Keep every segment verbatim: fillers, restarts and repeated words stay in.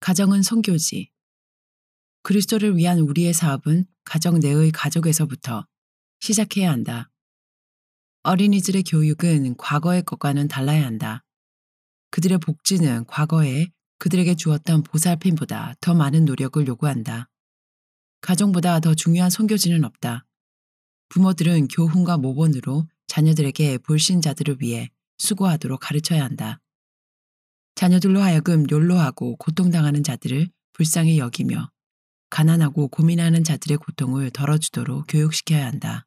가정은 선교지. 그리스도를 위한 우리의 사업은 가정 내의 가족에서부터 시작해야 한다. 어린이들의 교육은 과거의 것과는 달라야 한다. 그들의 복지는 과거에 그들에게 주었던 보살핌보다 더 많은 노력을 요구한다. 가정보다 더 중요한 선교지는 없다. 부모들은 교훈과 모본으로 자녀들에게 불신자들을 위해 수고하도록 가르쳐야 한다. 자녀들로 하여금 연로하고 고통당하는 자들을 불쌍히 여기며 가난하고 고민하는 자들의 고통을 덜어주도록 교육시켜야 한다.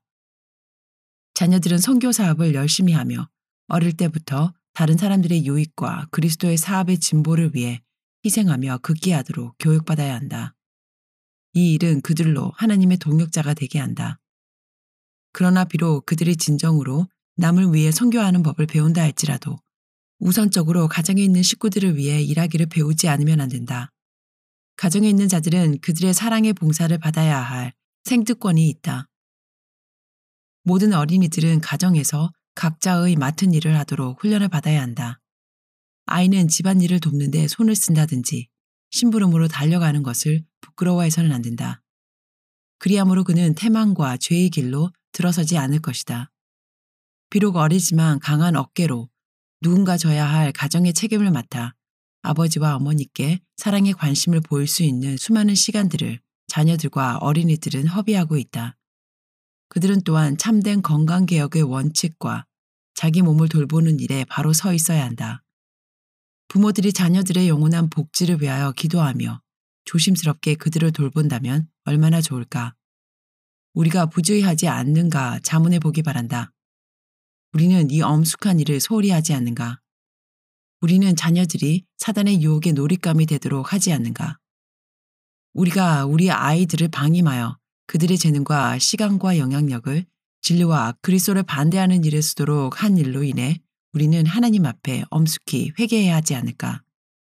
자녀들은 선교 사업을 열심히 하며 어릴 때부터 다른 사람들의 유익과 그리스도의 사업의 진보를 위해 희생하며 극기하도록 교육받아야 한다. 이 일은 그들로 하나님의 동역자가 되게 한다. 그러나 비록 그들이 진정으로 남을 위해 선교하는 법을 배운다 할지라도 우선적으로 가정에 있는 식구들을 위해 일하기를 배우지 않으면 안 된다. 가정에 있는 자들은 그들의 사랑의 봉사를 받아야 할 생특권이 있다. 모든 어린이들은 가정에서 각자의 맡은 일을 하도록 훈련을 받아야 한다. 아이는 집안일을 돕는 데 손을 쓴다든지 심부름으로 달려가는 것을 부끄러워해서는 안 된다. 그리함으로 그는 태만과 죄의 길로 들어서지 않을 것이다. 비록 어리지만 강한 어깨로 누군가 져야 할 가정의 책임을 맡아 아버지와 어머니께 사랑의 관심을 보일 수 있는 수많은 시간들을 자녀들과 어린이들은 허비하고 있다. 그들은 또한 참된 건강개혁의 원칙과 자기 몸을 돌보는 일에 바로 서 있어야 한다. 부모들이 자녀들의 영원한 복지를 위하여 기도하며 조심스럽게 그들을 돌본다면 얼마나 좋을까. 우리가 부주의하지 않는가 자문해 보기 바란다. 우리는 이 엄숙한 일을 소홀히 하지 않는가. 우리는 자녀들이 사단의 유혹의 놀잇감이 되도록 하지 않는가. 우리가 우리 아이들을 방임하여 그들의 재능과 시간과 영향력을 진리와 그리스도를 반대하는 일에 쓰도록 한 일로 인해 우리는 하나님 앞에 엄숙히 회개해야 하지 않을까.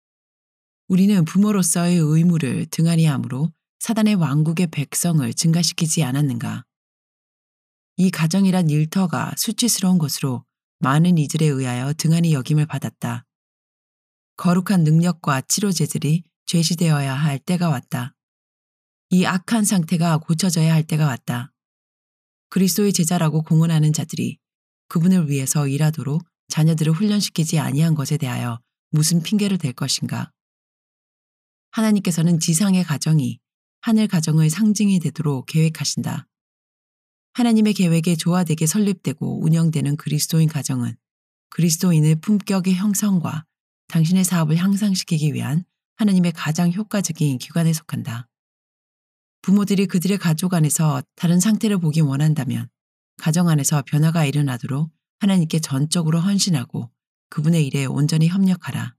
우리는 부모로서의 의무를 등한히 함으로 사단의 왕국의 백성을 증가시키지 않았는가. 이 가정이란 일터가 수치스러운 것으로 많은 이들에 의하여 등한히 여김을 받았다. 거룩한 능력과 치료제들이 제시되어야 할 때가 왔다. 이 악한 상태가 고쳐져야 할 때가 왔다. 그리스도의 제자라고 공언하는 자들이 그분을 위해서 일하도록 자녀들을 훈련시키지 아니한 것에 대하여 무슨 핑계를 댈 것인가. 하나님께서는 지상의 가정이 하늘 가정의 상징이 되도록 계획하신다. 하나님의 계획에 조화되게 설립되고 운영되는 그리스도인 가정은 그리스도인의 품격의 형성과 당신의 사업을 향상시키기 위한 하나님의 가장 효과적인 기관에 속한다. 부모들이 그들의 가족 안에서 다른 상태를 보기 원한다면 가정 안에서 변화가 일어나도록 하나님께 전적으로 헌신하고 그분의 일에 온전히 협력하라.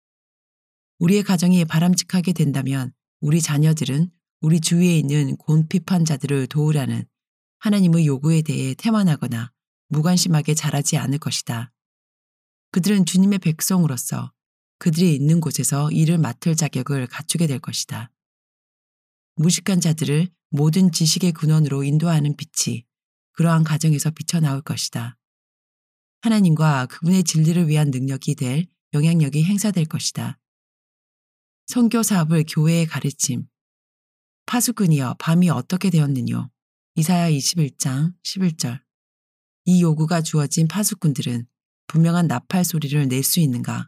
우리의 가정이 바람직하게 된다면 우리 자녀들은 우리 주위에 있는 곤핍한 자들을 도우라는 하나님의 요구에 대해 태만하거나 무관심하게 자라지 않을 것이다. 그들은 주님의 백성으로서 그들이 있는 곳에서 일을 맡을 자격을 갖추게 될 것이다. 무식한 자들을 모든 지식의 근원으로 인도하는 빛이 그러한 가정에서 비쳐나올 것이다. 하나님과 그분의 진리를 위한 능력이 될 영향력이 행사될 것이다. 선교 사업을 교회에 가르침. 파수꾼이여 밤이 어떻게 되었느뇨. 이사야 이십일 장 십일 절. 이 요구가 주어진 파수꾼들은 분명한 나팔 소리를 낼 수 있는가?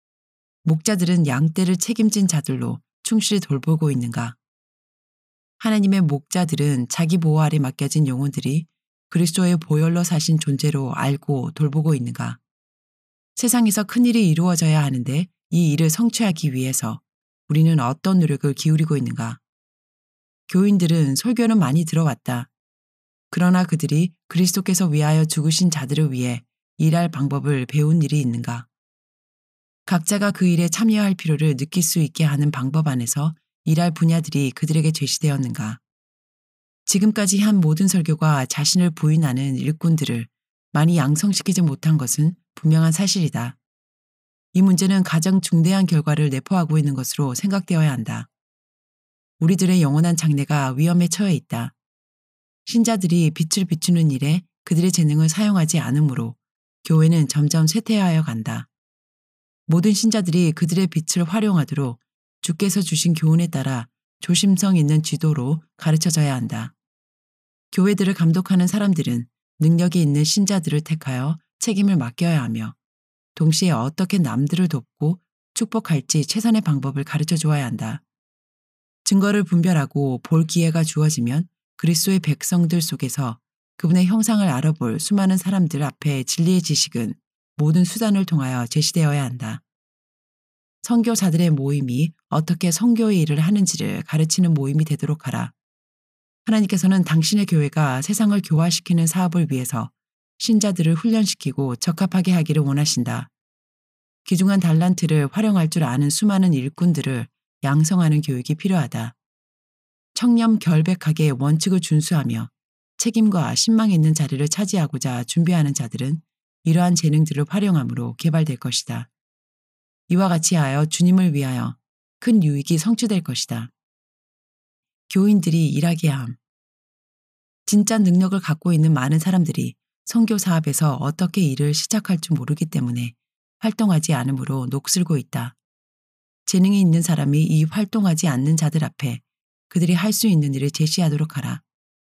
목자들은 양떼를 책임진 자들로 충실히 돌보고 있는가? 하나님의 목자들은 자기 보호 아래 맡겨진 영혼들이 그리스도의 보혈로 사신 존재로 알고 돌보고 있는가? 세상에서 큰일이 이루어져야 하는데 이 일을 성취하기 위해서 우리는 어떤 노력을 기울이고 있는가? 교인들은 설교는 많이 들어왔다. 그러나 그들이 그리스도께서 위하여 죽으신 자들을 위해 일할 방법을 배운 일이 있는가? 각자가 그 일에 참여할 필요를 느낄 수 있게 하는 방법 안에서 일할 분야들이 그들에게 제시되었는가? 지금까지 한 모든 설교가 자신을 부인하는 일꾼들을 많이 양성시키지 못한 것은 분명한 사실이다. 이 문제는 가장 중대한 결과를 내포하고 있는 것으로 생각되어야 한다. 우리들의 영원한 장래가 위험에 처해 있다. 신자들이 빛을 비추는 일에 그들의 재능을 사용하지 않으므로 교회는 점점 쇠퇴하여 간다. 모든 신자들이 그들의 빛을 활용하도록 주께서 주신 교훈에 따라 조심성 있는 지도로 가르쳐져야 한다. 교회들을 감독하는 사람들은 능력이 있는 신자들을 택하여 책임을 맡겨야 하며 동시에 어떻게 남들을 돕고 축복할지 최선의 방법을 가르쳐 주어야 한다. 증거를 분별하고 볼 기회가 주어지면 그리스도의 백성들 속에서 그분의 형상을 알아볼 수많은 사람들 앞에 진리의 지식은 모든 수단을 통하여 제시되어야 한다. 선교사들의 모임이 어떻게 선교의 일을 하는지를 가르치는 모임이 되도록 하라. 하나님께서는 당신의 교회가 세상을 교화시키는 사업을 위해서 신자들을 훈련시키고 적합하게 하기를 원하신다. 귀중한 달란트를 활용할 줄 아는 수많은 일꾼들을 양성하는 교육이 필요하다. 청렴 결백하게 원칙을 준수하며 책임과 신망 있는 자리를 차지하고자 준비하는 자들은 이러한 재능들을 활용함으로 개발될 것이다. 이와 같이 하여 주님을 위하여 큰 유익이 성취될 것이다. 교인들이 일하게 함. 진짜 능력을 갖고 있는 많은 사람들이 선교 사업에서 어떻게 일을 시작할 줄 모르기 때문에 활동하지 않으므로 녹슬고 있다. 재능이 있는 사람이 이 활동하지 않는 자들 앞에 그들이 할 수 있는 일을 제시하도록 하라.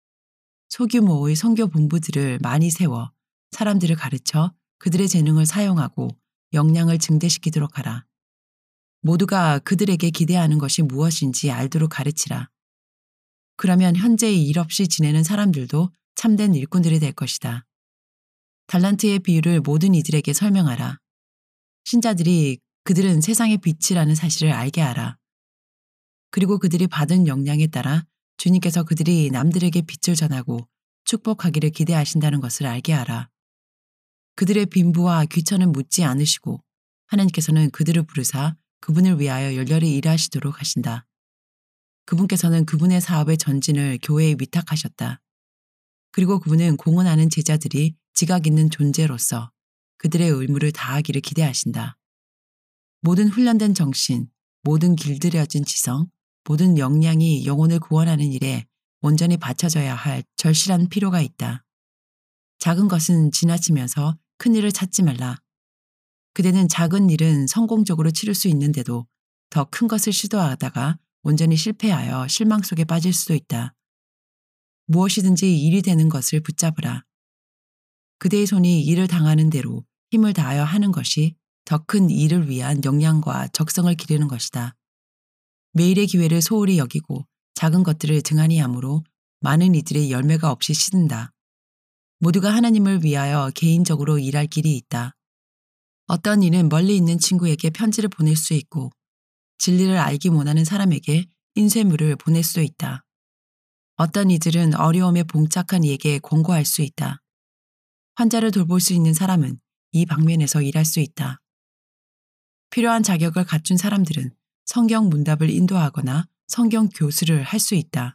소규모의 선교 본부들을 많이 세워 사람들을 가르쳐 그들의 재능을 사용하고 역량을 증대시키도록 하라. 모두가 그들에게 기대하는 것이 무엇인지 알도록 가르치라. 그러면 현재 일 없이 지내는 사람들도 참된 일꾼들이 될 것이다. 달란트의 비유를 모든 이들에게 설명하라. 신자들이 그들은 세상의 빛이라는 사실을 알게 하라. 그리고 그들이 받은 역량에 따라 주님께서 그들이 남들에게 빛을 전하고 축복하기를 기대하신다는 것을 알게 하라. 그들의 빈부와 귀천은 묻지 않으시고 하나님께서는 그들을 부르사 그분을 위하여 열렬히 일하시도록 하신다. 그분께서는 그분의 사업의 전진을 교회에 위탁하셨다. 그리고 그분은 공헌하는 제자들이 지각 있는 존재로서 그들의 의무를 다하기를 기대하신다. 모든 훈련된 정신, 모든 길들여진 지성, 모든 역량이 영혼을 구원하는 일에 온전히 바쳐져야 할 절실한 필요가 있다. 작은 것은 지나치면서 큰 일을 찾지 말라. 그대는 작은 일은 성공적으로 치를 수 있는데도 더 큰 것을 시도하다가 온전히 실패하여 실망 속에 빠질 수도 있다. 무엇이든지 일이 되는 것을 붙잡으라. 그대의 손이 일을 당하는 대로 힘을 다하여 하는 것이 더 큰 일을 위한 역량과 적성을 기르는 것이다. 매일의 기회를 소홀히 여기고 작은 것들을 등한히 함으로 많은 이들의 열매가 없이 시든다. 모두가 하나님을 위하여 개인적으로 일할 길이 있다. 어떤 이는 멀리 있는 친구에게 편지를 보낼 수 있고 진리를 알기 원하는 사람에게 인쇄물을 보낼 수도 있다. 어떤 이들은 어려움에 봉착한 이에게 권고할 수 있다. 환자를 돌볼 수 있는 사람은 이 방면에서 일할 수 있다. 필요한 자격을 갖춘 사람들은 성경 문답을 인도하거나 성경 교수를 할 수 있다.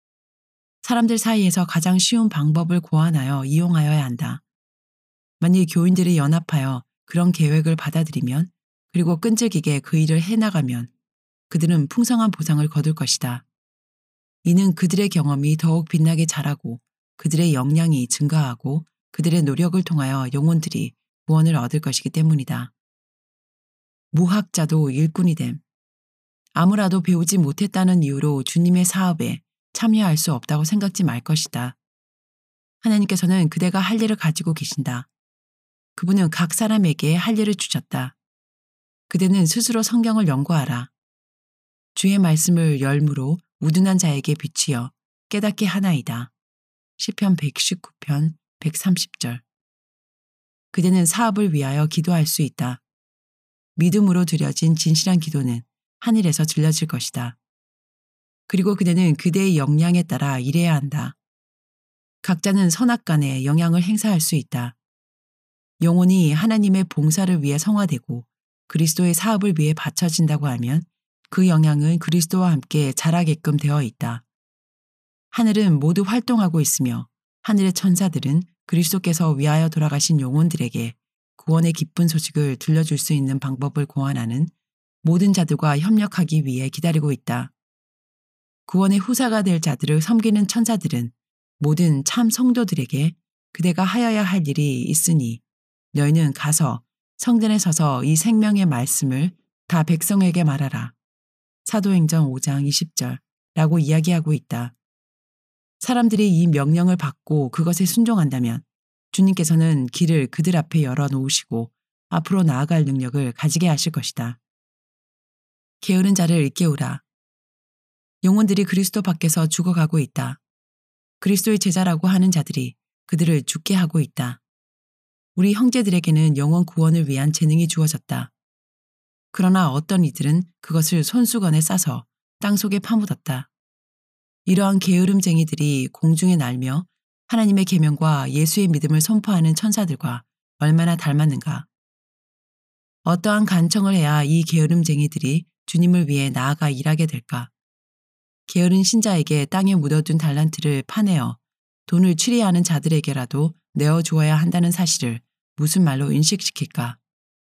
사람들 사이에서 가장 쉬운 방법을 고안하여 이용하여야 한다. 만일 교인들이 연합하여 그런 계획을 받아들이면 그리고 끈질기게 그 일을 해나가면 그들은 풍성한 보상을 거둘 것이다. 이는 그들의 경험이 더욱 빛나게 자라고 그들의 역량이 증가하고 그들의 노력을 통하여 영혼들이 구원을 얻을 것이기 때문이다. 무학자도 일꾼이 됨. 아무라도 배우지 못했다는 이유로 주님의 사업에 참여할 수 없다고 생각지 말 것이다. 하나님께서는 그대가 할 일을 가지고 계신다. 그분은 각 사람에게 할 일을 주셨다. 그대는 스스로 성경을 연구하라. 주의 말씀을 열무로 우둔한 자에게 비추어 깨닫게 하나이다. 시편 백십구 편 백삼십 절. 그대는 사업을 위하여 기도할 수 있다. 믿음으로 드려진 진실한 기도는 하늘에서 들려질 것이다. 그리고 그대는 그대의 역량에 따라 일해야 한다. 각자는 선악간에 영향을 행사할 수 있다. 영혼이 하나님의 봉사를 위해 성화되고 그리스도의 사업을 위해 바쳐진다고 하면 그 영향은 그리스도와 함께 자라게끔 되어 있다. 하늘은 모두 활동하고 있으며 하늘의 천사들은 그리스도께서 위하여 돌아가신 영혼들에게 구원의 기쁜 소식을 들려줄 수 있는 방법을 고안하는 모든 자들과 협력하기 위해 기다리고 있다. 구원의 후사가 될 자들을 섬기는 천사들은 모든 참 성도들에게 그대가 하여야 할 일이 있으니 너희는 가서 성전에 서서 이 생명의 말씀을 다 백성에게 말하라. 사도행전 오 장 이십 절라고 이야기하고 있다. 사람들이 이 명령을 받고 그것에 순종한다면 주님께서는 길을 그들 앞에 열어놓으시고 앞으로 나아갈 능력을 가지게 하실 것이다. 게으른 자를 일깨우라. 영혼들이 그리스도 밖에서 죽어가고 있다. 그리스도의 제자라고 하는 자들이 그들을 죽게 하고 있다. 우리 형제들에게는 영혼 구원을 위한 재능이 주어졌다. 그러나 어떤 이들은 그것을 손수건에 싸서 땅속에 파묻었다. 이러한 게으름쟁이들이 공중에 날며 하나님의 계명과 예수의 믿음을 선포하는 천사들과 얼마나 닮았는가. 어떠한 간청을 해야 이 게으름쟁이들이 주님을 위해 나아가 일하게 될까. 게으른 신자에게 땅에 묻어둔 달란트를 파내어 돈을 취리하는 자들에게라도 내어주어야 한다는 사실을 무슨 말로 인식시킬까.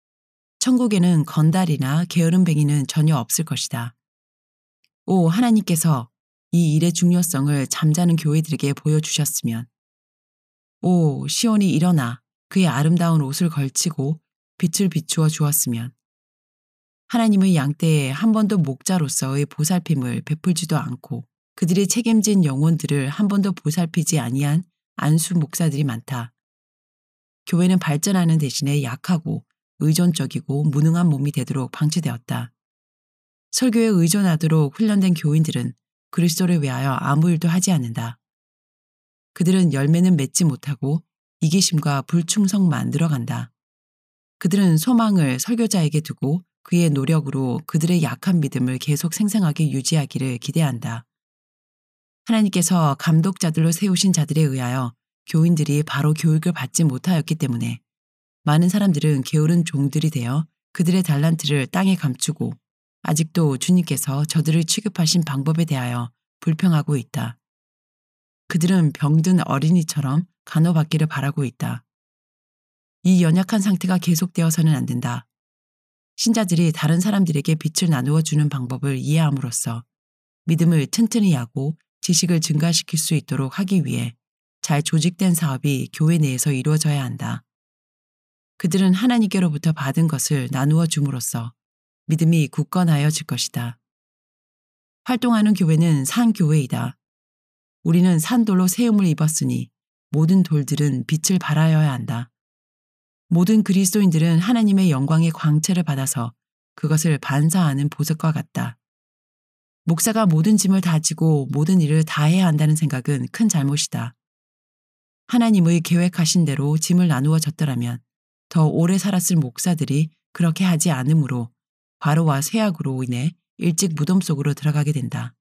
천국에는 건달이나 게으름뱅이는 전혀 없을 것이다. 오, 하나님께서 이 일의 중요성을 잠자는 교회들에게 보여주셨으면. 오, 시온이 일어나 그의 아름다운 옷을 걸치고 빛을 비추어 주었으면. 하나님의 양떼에 한 번도 목자로서의 보살핌을 베풀지도 않고 그들이 책임진 영혼들을 한 번도 보살피지 아니한 안수 목사들이 많다. 교회는 발전하는 대신에 약하고 의존적이고 무능한 몸이 되도록 방치되었다. 설교에 의존하도록 훈련된 교인들은 그리스도를 위하여 아무 일도 하지 않는다. 그들은 열매는 맺지 못하고 이기심과 불충성만 늘어간다. 그들은 소망을 설교자에게 두고 그의 노력으로 그들의 약한 믿음을 계속 생생하게 유지하기를 기대한다. 하나님께서 감독자들로 세우신 자들에 의하여 교인들이 바로 교육을 받지 못하였기 때문에 많은 사람들은 게으른 종들이 되어 그들의 달란트를 땅에 감추고 아직도 주님께서 저들을 취급하신 방법에 대하여 불평하고 있다. 그들은 병든 어린이처럼 간호받기를 바라고 있다. 이 연약한 상태가 계속되어서는 안 된다. 신자들이 다른 사람들에게 빛을 나누어 주는 방법을 이해함으로써 믿음을 튼튼히 하고 지식을 증가시킬 수 있도록 하기 위해 잘 조직된 사업이 교회 내에서 이루어져야 한다. 그들은 하나님께로부터 받은 것을 나누어 줌으로써 믿음이 굳건하여질 것이다. 활동하는 교회는 산교회이다. 우리는 산돌로 세움을 입었으니 모든 돌들은 빛을 발하여야 한다. 모든 그리스도인들은 하나님의 영광의 광채를 받아서 그것을 반사하는 보석과 같다. 목사가 모든 짐을 다 지고 모든 일을 다 해야 한다는 생각은 큰 잘못이다. 하나님의 계획하신 대로 짐을 나누어 졌더라면 더 오래 살았을 목사들이 그렇게 하지 않으므로 과로와 쇠약으로 인해 일찍 무덤 속으로 들어가게 된다.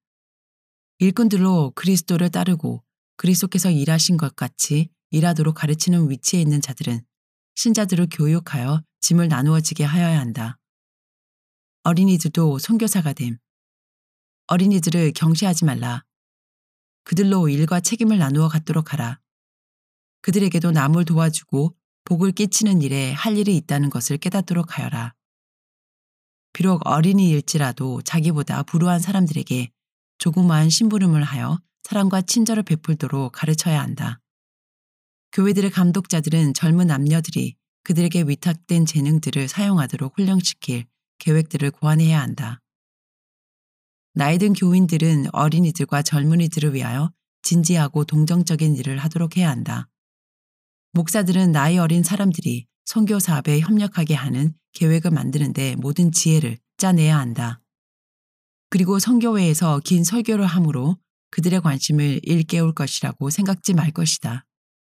일꾼들로 그리스도를 따르고 그리스도께서 일하신 것 같이 일하도록 가르치는 위치에 있는 자들은 신자들을 교육하여 짐을 나누어지게 하여야 한다. 어린이들도 선교사가 됨. 어린이들을 경시하지 말라. 그들로 일과 책임을 나누어 갖도록 하라. 그들에게도 남을 도와주고 복을 끼치는 일에 할 일이 있다는 것을 깨닫도록 하여라. 비록 어린이일지라도 자기보다 불우한 사람들에게 조그마한 심부름을 하여 사랑과 친절을 베풀도록 가르쳐야 한다. 교회들의 감독자들은 젊은 남녀들이 그들에게 위탁된 재능들을 사용하도록 훈련시킬 계획들을 고안해야 한다. 나이든 교인들은 어린이들과 젊은이들을 위하여 진지하고 동정적인 일을 하도록 해야 한다. 목사들은 나이 어린 사람들이 선교 사업에 협력하게 하는 계획을 만드는데 모든 지혜를 짜내야 한다. 그리고 선교회에서 긴 설교를 함으로 그들의 관심을 일깨울 것이라고 생각지 말 것이다.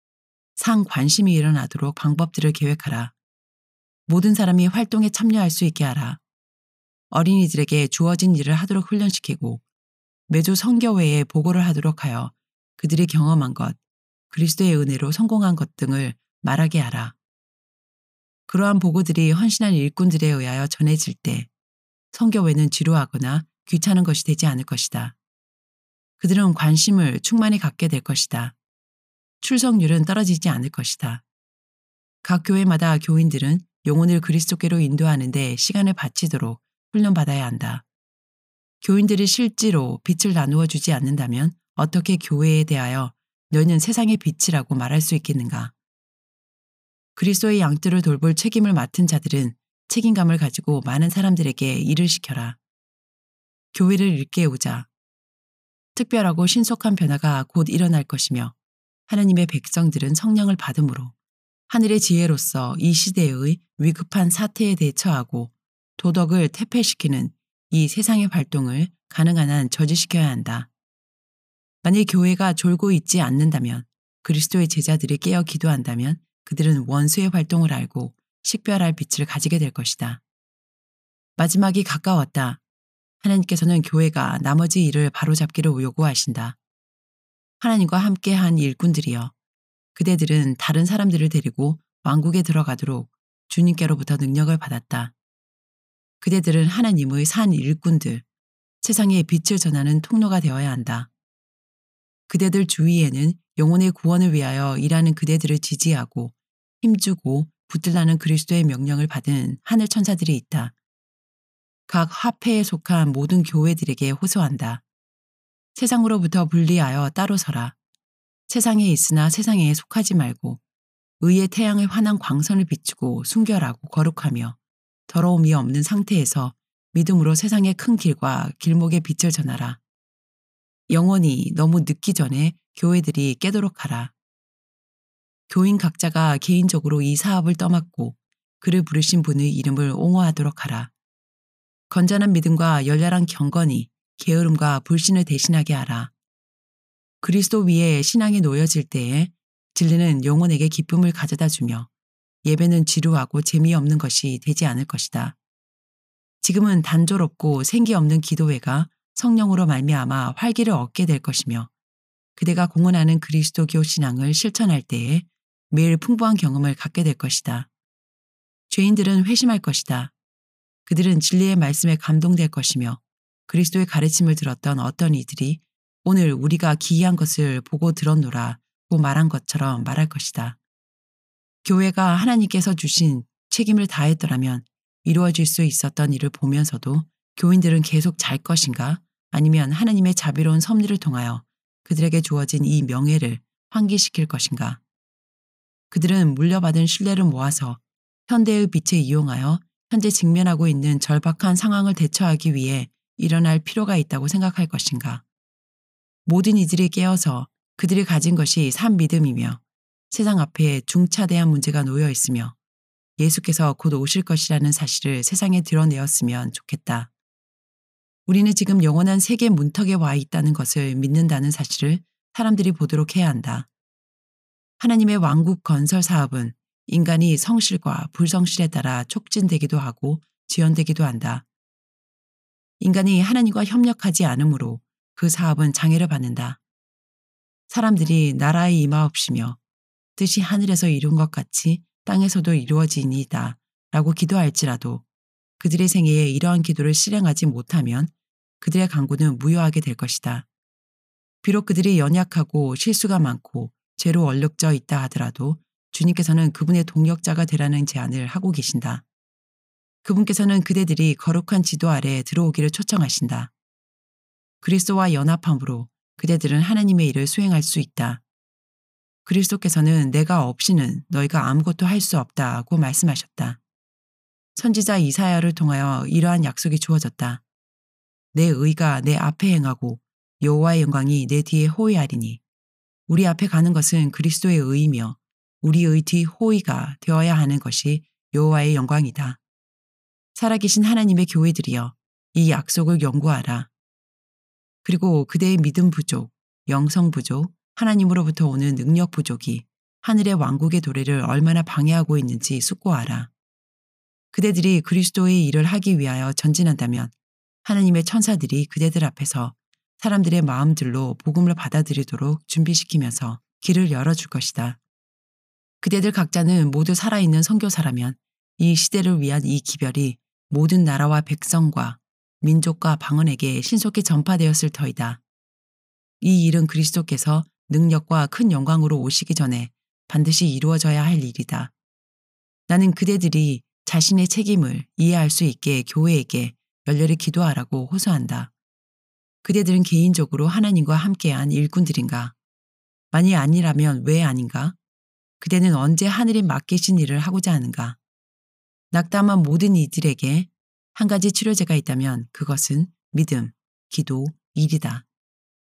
상관심이 일어나도록 방법들을 계획하라. 모든 사람이 활동에 참여할 수 있게 하라. 어린이들에게 주어진 일을 하도록 훈련시키고 매주 선교회에 보고를 하도록 하여 그들이 경험한 것, 그리스도의 은혜로 성공한 것 등을 말하게 하라. 그러한 보고들이 헌신한 일꾼들에 의하여 전해질 때 선교회는 지루하거나 귀찮은 것이 되지 않을 것이다. 그들은 관심을 충만히 갖게 될 것이다. 출석률은 떨어지지 않을 것이다. 각 교회마다 교인들은 영혼을 그리스도께로 인도하는 데 시간을 바치도록 훈련받아야 한다. 교인들이 실제로 빛을 나누어 주지 않는다면 어떻게 교회에 대하여 너희는 세상의 빛이라고 말할 수 있겠는가? 그리스도의 양떼를 돌볼 책임을 맡은 자들은 책임감을 가지고 많은 사람들에게 일을 시켜라. 교회를 일깨우자. 특별하고 신속한 변화가 곧 일어날 것이며 하나님의 백성들은 성령을 받음으로 하늘의 지혜로서 이 시대의 위급한 사태에 대처하고 도덕을 퇴폐시키는 이 세상의 활동을 가능한 한 저지시켜야 한다. 만일 교회가 졸고 있지 않는다면, 그리스도의 제자들이 깨어 기도한다면 그들은 원수의 활동을 알고 식별할 빛을 가지게 될 것이다. 마지막이 가까웠다. 하나님께서는 교회가 나머지 일을 바로잡기를 요구하신다. 하나님과 함께한 일꾼들이여, 그대들은 다른 사람들을 데리고 왕국에 들어가도록 주님께로부터 능력을 받았다. 그대들은 하나님의 산 일꾼들, 세상에 빛을 전하는 통로가 되어야 한다. 그대들 주위에는 영혼의 구원을 위하여 일하는 그대들을 지지하고 힘주고 붙들라는 그리스도의 명령을 받은 하늘 천사들이 있다. 각 화폐에 속한 모든 교회들에게 호소한다. 세상으로부터 분리하여 따로 서라. 세상에 있으나 세상에 속하지 말고 의의 태양의 환한 광선을 비추고 순결하고 거룩하며 더러움이 없는 상태에서 믿음으로 세상의 큰 길과 길목의 빛을 전하라. 영원히 너무 늦기 전에 교회들이 깨도록 하라. 교인 각자가 개인적으로 이 사업을 떠맡고 그를 부르신 분의 이름을 옹호하도록 하라. 건전한 믿음과 열렬한 경건이 게으름과 불신을 대신하게 하라. 그리스도 위에 신앙이 놓여질 때에 진리는 영혼에게 기쁨을 가져다 주며 예배는 지루하고 재미없는 것이 되지 않을 것이다. 지금은 단조롭고 생기 없는 기도회가 성령으로 말미암아 활기를 얻게 될 것이며 그대가 공언하는 그리스도교 신앙을 실천할 때에 매일 풍부한 경험을 갖게 될 것이다. 죄인들은 회심할 것이다. 그들은 진리의 말씀에 감동될 것이며 그리스도의 가르침을 들었던 어떤 이들이 오늘 우리가 기이한 것을 보고 들었노라고 말한 것처럼 말할 것이다. 교회가 하나님께서 주신 책임을 다했더라면 이루어질 수 있었던 일을 보면서도 교인들은 계속 잘 것인가? 아니면 하나님의 자비로운 섭리를 통하여 그들에게 주어진 이 명예를 환기시킬 것인가? 그들은 물려받은 신뢰를 모아서 현대의 빛을 이용하여 현재 직면하고 있는 절박한 상황을 대처하기 위해 일어날 필요가 있다고 생각할 것인가? 모든 이들이 깨어서 그들이 가진 것이 산 믿음이며 세상 앞에 중차대한 문제가 놓여 있으며 예수께서 곧 오실 것이라는 사실을 세상에 드러내었으면 좋겠다. 우리는 지금 영원한 세계 문턱에 와 있다는 것을 믿는다는 사실을 사람들이 보도록 해야 한다. 하나님의 왕국 건설 사업은 인간이 성실과 불성실에 따라 촉진되기도 하고 지연되기도 한다. 인간이 하나님과 협력하지 않으므로 그 사업은 장애를 받는다. 사람들이 나라에 임하옵시며 뜻이 하늘에서 이룬 것 같이 땅에서도 이루어지니이다 라고 기도할지라도 그들의 생애에 이러한 기도를 실행하지 못하면 그들의 강구는 무효하게 될 것이다. 비록 그들이 연약하고 실수가 많고 죄로 얼룩져 있다 하더라도 주님께서는 그분의 동역자가 되라는 제안을 하고 계신다. 그분께서는 그대들이 거룩한 지도 아래 들어오기를 초청하신다. 그리스도와 연합함으로 그대들은 하나님의 일을 수행할 수 있다. 그리스도께서는 내가 없이는 너희가 아무것도 할 수 없다고 말씀하셨다. 선지자 이사야를 통하여 이러한 약속이 주어졌다. 내 의가 내 앞에 행하고 여호와의 영광이 내 뒤에 호위하리니 우리 앞에 가는 것은 그리스도의 의이며 우리의 뒤 호위가 되어야 하는 것이 여호와의 영광이다. 살아계신 하나님의 교회들이여 이 약속을 연구하라. 그리고 그대의 믿음 부족, 영성 부족, 하나님으로부터 오는 능력 부족이 하늘의 왕국의 도래를 얼마나 방해하고 있는지 숙고하라. 그대들이 그리스도의 일을 하기 위하여 전진한다면 하나님의 천사들이 그대들 앞에서 사람들의 마음들로 복음을 받아들이도록 준비시키면서 길을 열어줄 것이다. 그대들 각자는 모두 살아있는 선교사라면 이 시대를 위한 이 기별이 모든 나라와 백성과 민족과 방언에게 신속히 전파되었을 터이다. 이 일은 그리스도께서 능력과 큰 영광으로 오시기 전에 반드시 이루어져야 할 일이다. 나는 그대들이 자신의 책임을 이해할 수 있게 교회에게 열렬히 기도하라고 호소한다. 그대들은 개인적으로 하나님과 함께한 일꾼들인가? 만일 아니라면 왜 아닌가? 그대는 언제 하늘이 맡기신 일을 하고자 하는가? 낙담한 모든 이들에게 한 가지 치료제가 있다면 그것은 믿음, 기도, 일이다.